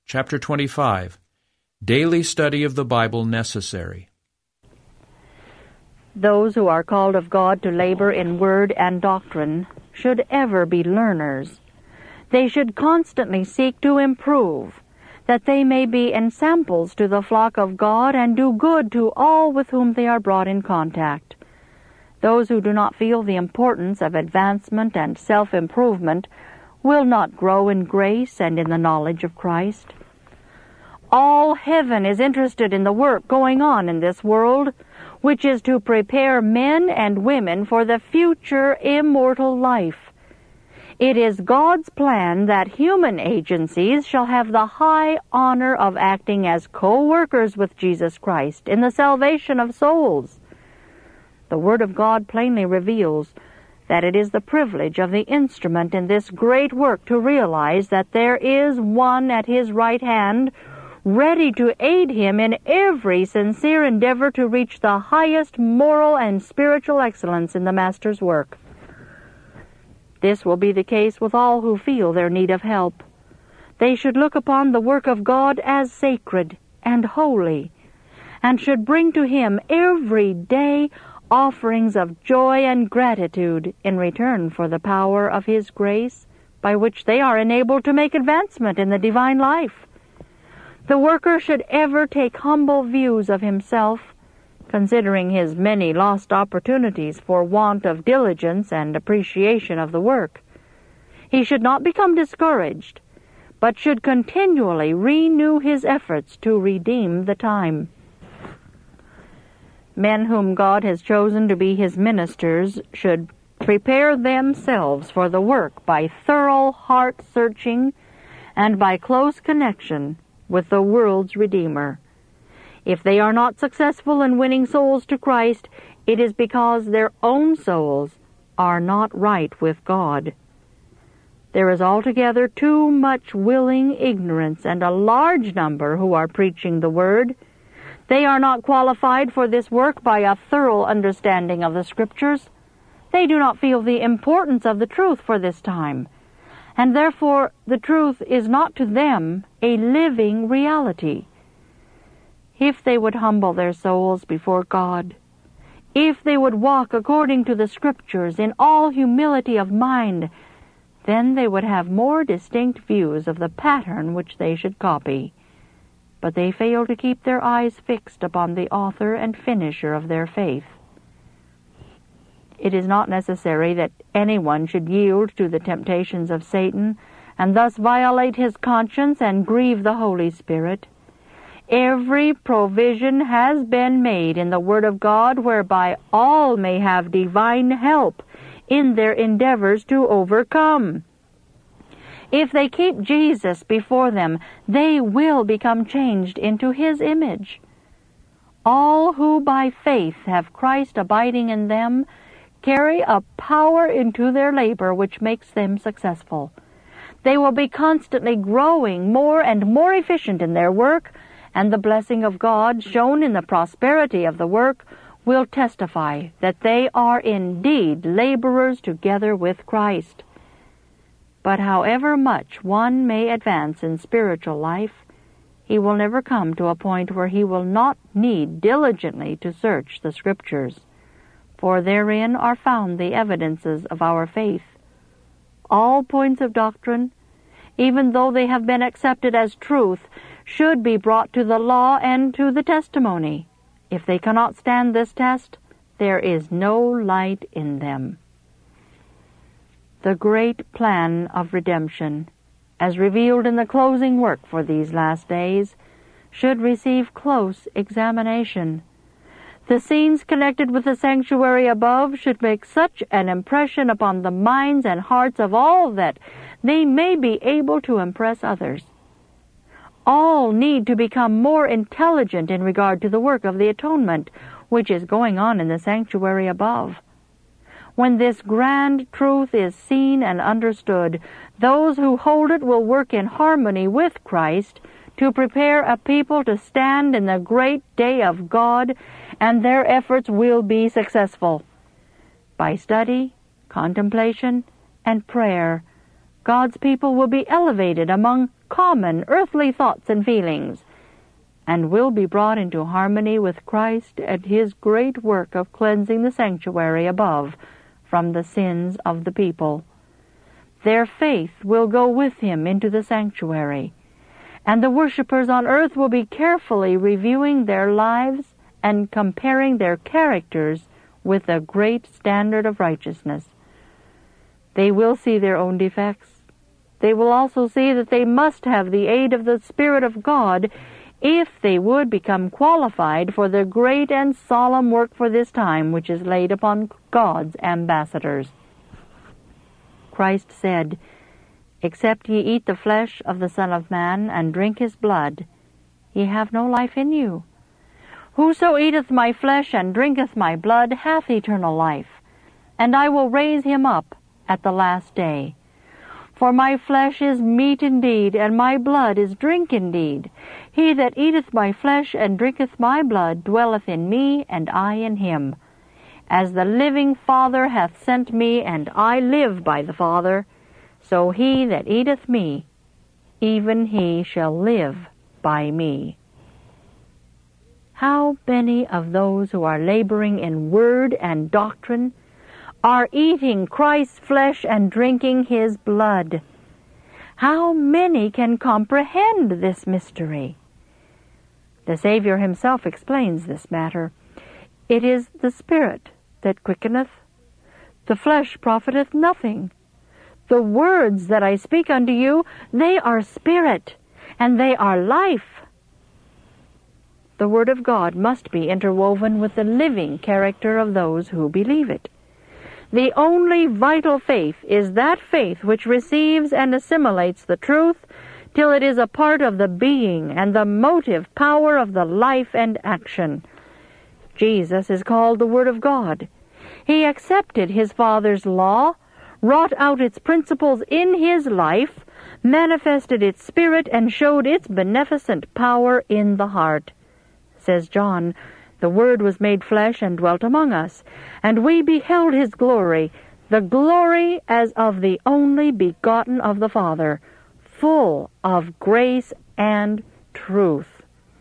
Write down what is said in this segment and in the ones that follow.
Chapter 25. Daily Study of the Bible Necessary. Those who are called of God to labor in word and doctrine should ever be learners. They should constantly seek to improve, that they may be ensamples to the flock of God and do good to all with whom they are brought in contact. Those who do not feel the importance of advancement and self-improvement will not grow in grace and in the knowledge of Christ. All heaven is interested in the work going on in this world, which is to prepare men and women for the future immortal life. It is God's plan that human agencies shall have the high honor of acting as co-workers with Jesus Christ in the salvation of souls. The Word of God plainly reveals that it is the privilege of the instrument in this great work to realize that there is one at his right hand ready to aid him in every sincere endeavor to reach the highest moral and spiritual excellence in the Master's work. This will be the case with all who feel their need of help. They should look upon the work of God as sacred and holy, and should bring to Him every day offerings of joy and gratitude in return for the power of His grace, by which they are enabled to make advancement in the divine life. The worker should ever take humble views of himself, considering his many lost opportunities for want of diligence and appreciation of the work. He should not become discouraged, but should continually renew his efforts to redeem the time. Men whom God has chosen to be His ministers should prepare themselves for the work by thorough heart-searching and by close connection with the world's Redeemer. If they are not successful in winning souls to Christ, it is because their own souls are not right with God. There is altogether too much willing ignorance and a large number who are preaching the Word. They are not qualified for this work by a thorough understanding of the Scriptures. They do not feel the importance of the truth for this time, and therefore the truth is not to them a living reality. If they would humble their souls before God, if they would walk according to the Scriptures in all humility of mind, then they would have more distinct views of the pattern which they should copy. But they fail to keep their eyes fixed upon the author and finisher of their faith. It is not necessary that anyone should yield to the temptations of Satan, and thus violate his conscience and grieve the Holy Spirit. Every provision has been made in the Word of God whereby all may have divine help in their endeavors to overcome. If they keep Jesus before them, they will become changed into His image. All who by faith have Christ abiding in them carry a power into their labor which makes them successful. They will be constantly growing more and more efficient in their work, and the blessing of God, shown in the prosperity of the work, will testify that they are indeed laborers together with Christ. But however much one may advance in spiritual life, he will never come to a point where he will not need diligently to search the Scriptures, for therein are found the evidences of our faith. All points of doctrine, even though they have been accepted as truth, should be brought to the law and to the testimony. If they cannot stand this test, there is no light in them. The great plan of redemption, as revealed in the closing work for these last days, should receive close examination. The scenes connected with the sanctuary above should make such an impression upon the minds and hearts of all that they may be able to impress others. All need to become more intelligent in regard to the work of the atonement which is going on in the sanctuary above. When this grand truth is seen and understood, those who hold it will work in harmony with Christ to prepare a people to stand in the great day of God, and their efforts will be successful. By study, contemplation, and prayer, God's people will be elevated among common earthly thoughts and feelings, and will be brought into harmony with Christ at His great work of cleansing the sanctuary above from the sins of the people. Their faith will go with Him into the sanctuary, and the worshippers on earth will be carefully reviewing their lives and comparing their characters with the great standard of righteousness. They will see their own defects. They will also see that they must have the aid of the Spirit of God if they would become qualified for the great and solemn work for this time which is laid upon God's ambassadors. Christ said, "Except ye eat the flesh of the Son of Man and drink His blood, ye have no life in you. Whoso eateth my flesh and drinketh my blood hath eternal life, and I will raise him up at the last day. For my flesh is meat indeed, and my blood is drink indeed. He that eateth my flesh and drinketh my blood dwelleth in me, and I in him. As the living Father hath sent me, and I live by the Father, so he that eateth me, even he shall live by me." How many of those who are laboring in word and doctrine are eating Christ's flesh and drinking His blood? How many can comprehend this mystery? The Savior Himself explains this matter. "It is the Spirit that quickeneth. The flesh profiteth nothing. The words that I speak unto you, they are spirit, and they are life." The Word of God must be interwoven with the living character of those who believe it. The only vital faith is that faith which receives and assimilates the truth till it is a part of the being and the motive power of the life and action. Jesus is called the Word of God. He accepted His Father's law, wrought out its principles in His life, manifested its spirit, and showed its beneficent power in the heart. Says John, "The Word was made flesh and dwelt among us, and we beheld His glory, the glory as of the only begotten of the Father, full of grace and truth."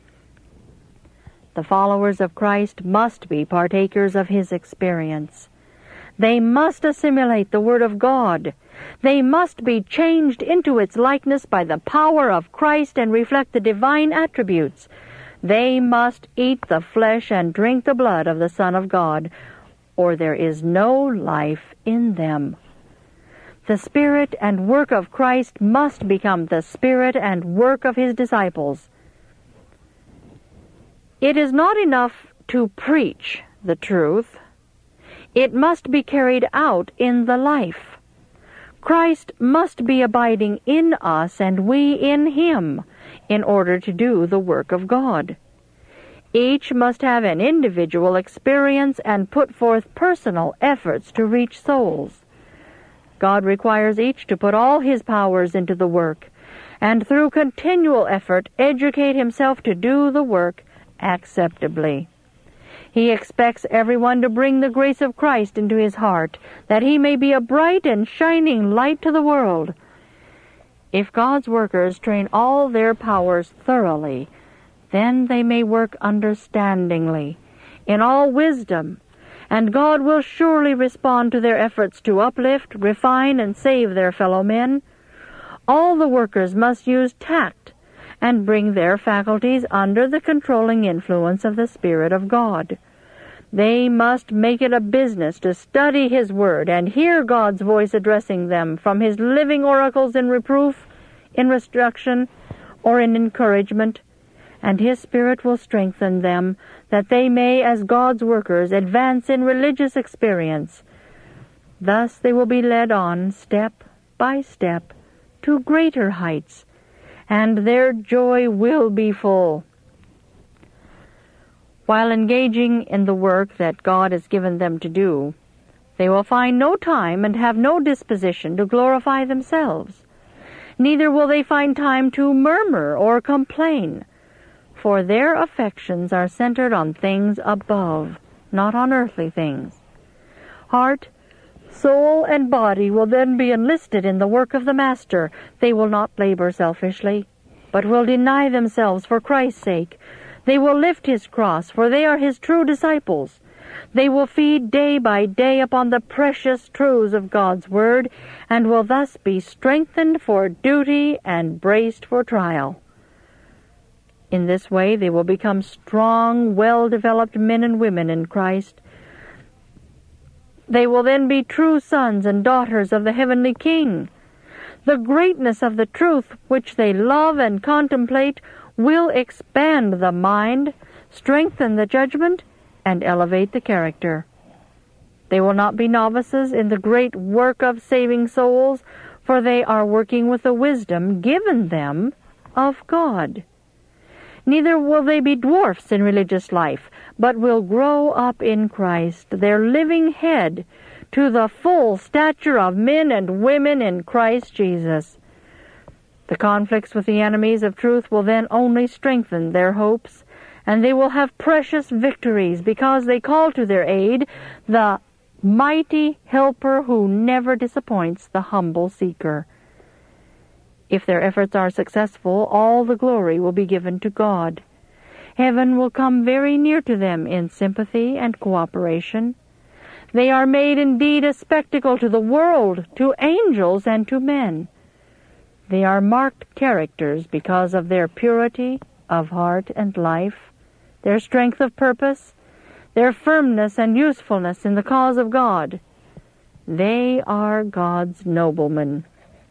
The followers of Christ must be partakers of His experience. They must assimilate the Word of God. They must be changed into its likeness by the power of Christ and reflect the divine attributes. They must eat the flesh and drink the blood of the Son of God, or there is no life in them. The Spirit and work of Christ must become the Spirit and work of His disciples. It is not enough to preach the truth. It must be carried out in the life. Christ must be abiding in us and we in Him in order to do the work of God. Each must have an individual experience and put forth personal efforts to reach souls. God requires each to put all his powers into the work, and through continual effort educate himself to do the work acceptably. He expects everyone to bring the grace of Christ into his heart, that he may be a bright and shining light to the world. If God's workers train all their powers thoroughly, then they may work understandingly, in all wisdom, and God will surely respond to their efforts to uplift, refine, and save their fellow men. All the workers must use tact and bring their faculties under the controlling influence of the Spirit of God. They must make it a business to study His Word and hear God's voice addressing them from His living oracles in reproof, in instruction, or in encouragement, and His Spirit will strengthen them, that they may, as God's workers, advance in religious experience. Thus they will be led on, step by step, to greater heights, and their joy will be full. While engaging in the work that God has given them to do, they will find no time and have no disposition to glorify themselves. Neither will they find time to murmur or complain, for their affections are centered on things above, not on earthly things. Heart, Soul and body will then be enlisted in the work of the Master. They will not labor selfishly, but will deny themselves for Christ's sake. They will lift his cross, for they are his true disciples. They will feed day by day upon the precious truths of God's Word, and will thus be strengthened for duty and braced for trial. In this way they will become strong, well-developed men and women in Christ. They will then be true sons and daughters of the heavenly King. The greatness of the truth which they love and contemplate will expand the mind, strengthen the judgment, and elevate the character. They will not be novices in the great work of saving souls, for they are working with the wisdom given them of God. Neither will they be dwarfs in religious life, but will grow up in Christ, their living head, to the full stature of men and women in Christ Jesus. The conflicts with the enemies of truth will then only strengthen their hopes, and they will have precious victories because they call to their aid the mighty helper who never disappoints the humble seeker. If their efforts are successful, all the glory will be given to God. Heaven will come very near to them in sympathy and cooperation. They are made indeed a spectacle to the world, to angels, and to men. They are marked characters because of their purity of heart and life, their strength of purpose, their firmness and usefulness in the cause of God. They are God's noblemen.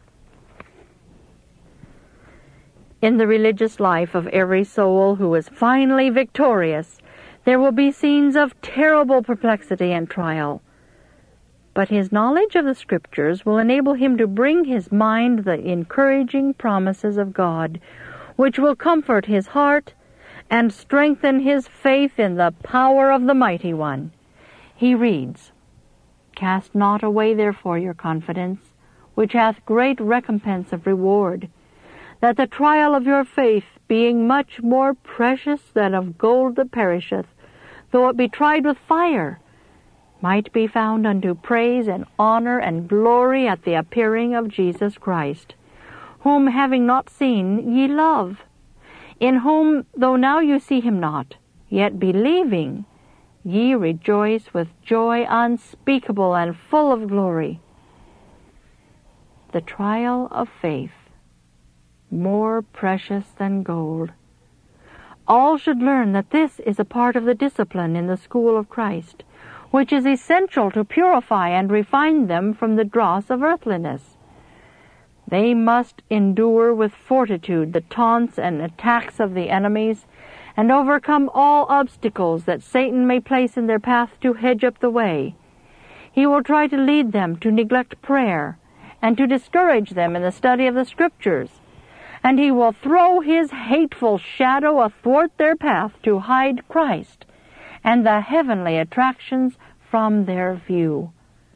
In the religious life of every soul who is finally victorious, there will be scenes of terrible perplexity and trial. But his knowledge of the Scriptures will enable him to bring his mind the encouraging promises of God, which will comfort his heart and strengthen his faith in the power of the Mighty One. He reads, "Cast not away therefore your confidence, which hath great recompense of reward, that the trial of your faith, being much more precious than of gold that perisheth, though it be tried with fire, might be found unto praise and honor and glory at the appearing of Jesus Christ, whom having not seen ye love, in whom, though now you see him not, yet believing, ye rejoice with joy unspeakable and full of glory." The trial of faith, more precious than gold. All should learn that this is a part of the discipline in the school of Christ, which is essential to purify and refine them from the dross of earthliness. They must endure with fortitude the taunts and attacks of the enemies, and overcome all obstacles that Satan may place in their path to hedge up the way. He will try to lead them to neglect prayer, and to discourage them in the study of the Scriptures, and he will throw his hateful shadow athwart their path to hide Christ and the heavenly attractions from their view.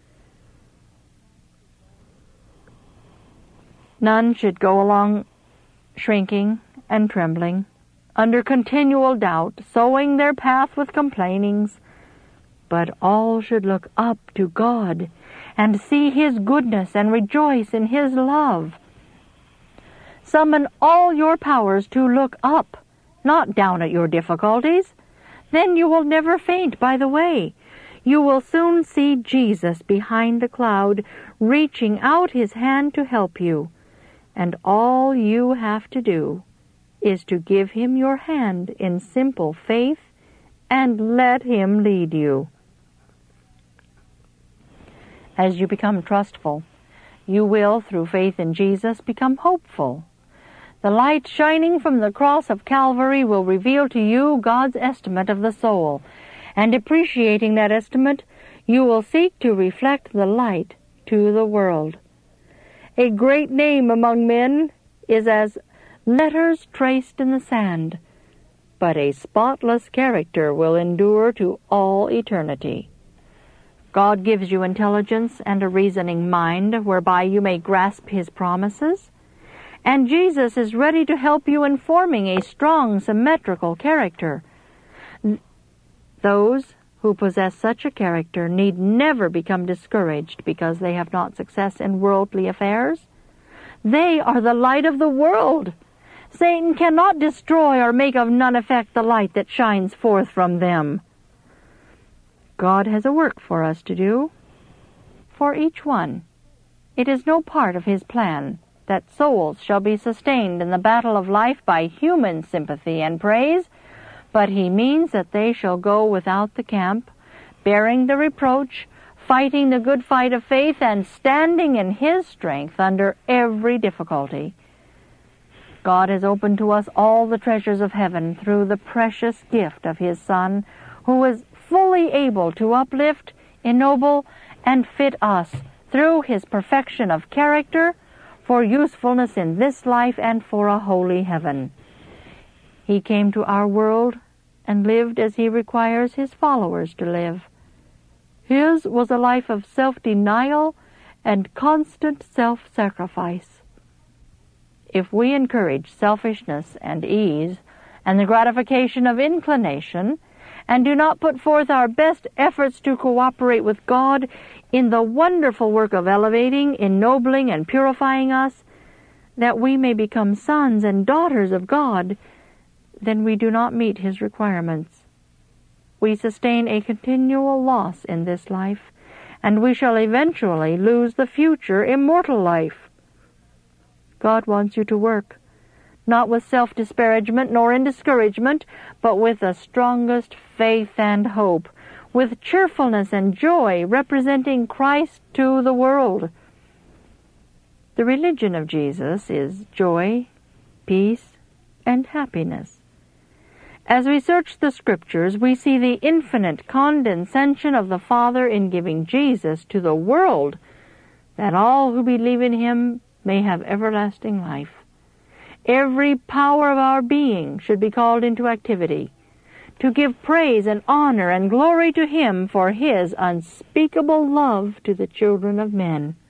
None should go along shrinking and trembling, under continual doubt, sowing their path with complainings, but all should look up to God and see his goodness and rejoice in his love. Summon all your powers to look up, not down at your difficulties. Then you will never faint by the way. You will soon see Jesus behind the cloud, reaching out his hand to help you. And all you have to do is to give him your hand in simple faith and let him lead you. As you become trustful, you will, through faith in Jesus, become hopeful. The light shining from the cross of Calvary will reveal to you God's estimate of the soul, and appreciating that estimate, you will seek to reflect the light to the world. A great name among men is as letters traced in the sand, but a spotless character will endure to all eternity. God gives you intelligence and a reasoning mind whereby you may grasp his promises, and Jesus is ready to help you in forming a strong, symmetrical character. Those who possess such a character need never become discouraged because they have not success in worldly affairs. They are the light of the world. Satan cannot destroy or make of none effect the light that shines forth from them. God has a work for us to do, for each one. It is no part of His plan that souls shall be sustained in the battle of life by human sympathy and praise, but He means that they shall go without the camp, bearing the reproach, fighting the good fight of faith, and standing in His strength under every difficulty. God has opened to us all the treasures of heaven through the precious gift of His Son, who is fully able to uplift, ennoble, and fit us through His perfection of character for usefulness in this life and for a holy heaven. He came to our world and lived as He requires His followers to live. His was a life of self-denial and constant self-sacrifice. If we encourage selfishness and ease and the gratification of inclination, and do not put forth our best efforts to cooperate with God in the wonderful work of elevating, ennobling, and purifying us, that we may become sons and daughters of God, then we do not meet His requirements. We sustain a continual loss in this life, and we shall eventually lose the future immortal life. God wants you to work, not with self-disparagement nor in discouragement, but with the strongest faith and hope, with cheerfulness and joy, representing Christ to the world. The religion of Jesus is joy, peace, and happiness. As we search the Scriptures, we see the infinite condescension of the Father in giving Jesus to the world, that all who believe in Him may have everlasting life. Every power of our being should be called into activity, to give praise and honor and glory to Him for His unspeakable love to the children of men.